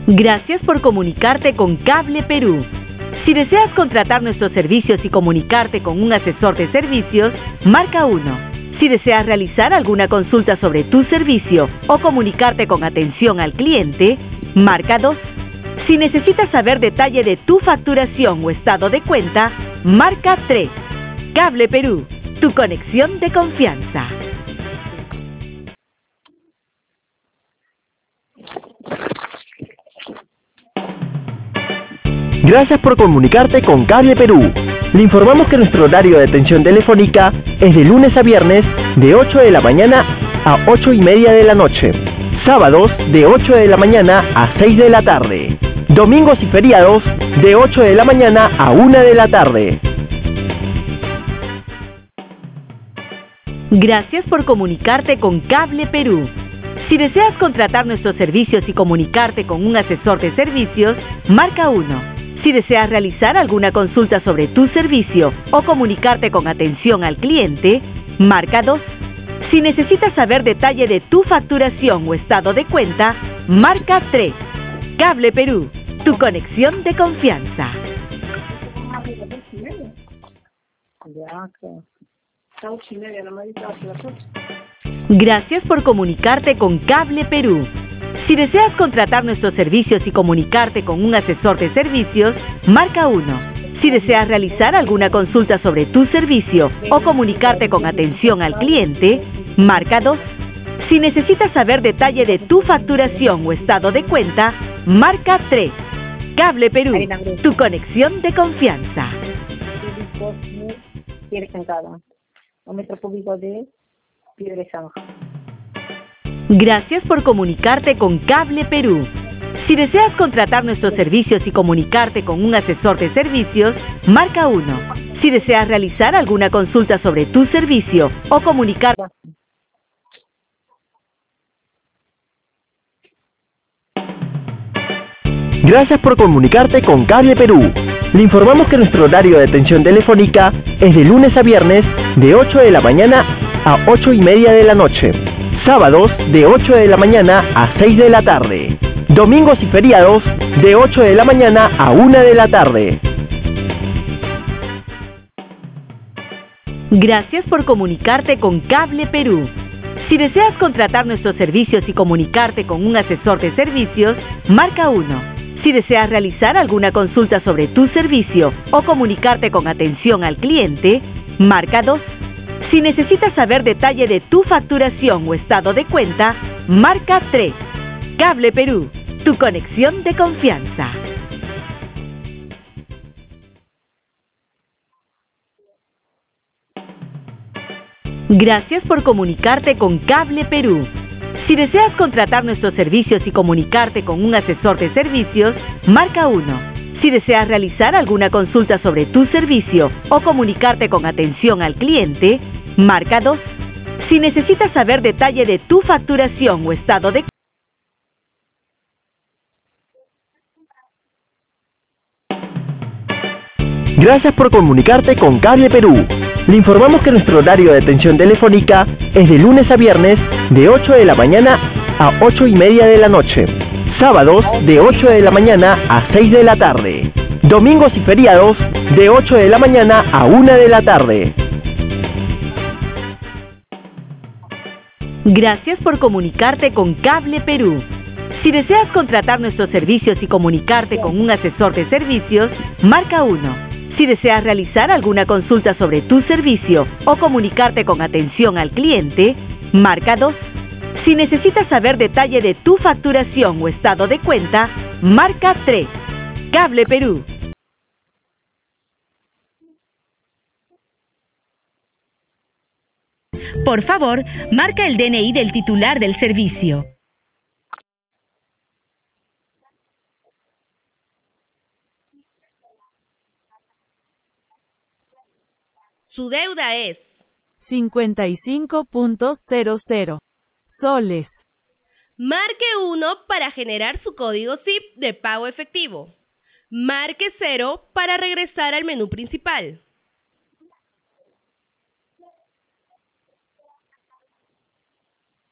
Gracias por comunicarte con Cable Perú. Si deseas contratar nuestros servicios y comunicarte con un asesor de servicios, marca 1. Si deseas realizar alguna consulta sobre tu servicio o comunicarte con atención al cliente, marca 2. Si necesitas saber detalle de tu facturación o estado de cuenta, marca 3. Cable Perú, tu conexión de confianza. Gracias por comunicarte con Cable Perú. Le informamos que nuestro horario de atención telefónica es de lunes a viernes de 8 de la mañana a 8:30 de la noche. Sábados de 8 de la mañana a 6 de la tarde. Domingos y feriados de 8 de la mañana a 1 de la tarde. Gracias por comunicarte con Cable Perú. Si deseas contratar nuestros servicios y comunicarte con un asesor de servicios, marca 1. Si deseas realizar alguna consulta sobre tu servicio o comunicarte con atención al cliente, marca 2. Si necesitas saber detalle de tu facturación o estado de cuenta, marca 3. Cable Perú, tu conexión de confianza. Gracias por comunicarte con Cable Perú. Si deseas contratar nuestros servicios y comunicarte con un asesor de servicios, marca 1. Si deseas realizar alguna consulta sobre tu servicio o comunicarte con atención al cliente, marca 2. Si necesitas saber detalle de tu facturación o estado de cuenta, marca 3. Cable Perú, tu conexión de confianza. Metro público de Piedra Zanja. Gracias por comunicarte con Cable Perú. Si deseas contratar nuestros servicios y comunicarte con un asesor de servicios, marca 1. Si deseas realizar alguna consulta sobre tu servicio o comunicarte... Gracias por comunicarte con Cable Perú. Le informamos que nuestro horario de atención telefónica es de lunes a viernes de 8 de la mañana a 8:30 de la noche. Sábados de 8 de la mañana a 6 de la tarde. Domingos y feriados de 8 de la mañana a 1 de la tarde. Gracias por comunicarte con Cable Perú. Si deseas contratar nuestros servicios y comunicarte con un asesor de servicios, marca 1. Si deseas realizar alguna consulta sobre tu servicio o comunicarte con atención al cliente, marca 2. Si necesitas saber detalle de tu facturación o estado de cuenta, marca 3. Cable Perú, tu conexión de confianza. Gracias por comunicarte con Cable Perú. Si deseas contratar nuestros servicios y comunicarte con un asesor de servicios, marca 1. Si deseas realizar alguna consulta sobre tu servicio o comunicarte con atención al cliente, marca 2. Si necesitas saber detalle de tu facturación o estado de... Gracias por comunicarte con Cable Perú. Le informamos que nuestro horario de atención telefónica es de lunes a viernes de 8 de la mañana a 8:30 de la noche. Sábados de 8 de la mañana a 6 de la tarde. Domingos y feriados de 8 de la mañana a 1 de la tarde. Gracias por comunicarte con Cable Perú. Si deseas contratar nuestros servicios y comunicarte con un asesor de servicios, marca 1. Si deseas realizar alguna consulta sobre tu servicio o comunicarte con atención al cliente, marca 2. Si necesitas saber detalle de tu facturación o estado de cuenta, marca 3. Cable Perú. Por favor, marca el DNI del titular del servicio. Su deuda es 55.00 soles. Marque 1 para generar su código SIP de pago efectivo. Marque 0 para regresar al menú principal.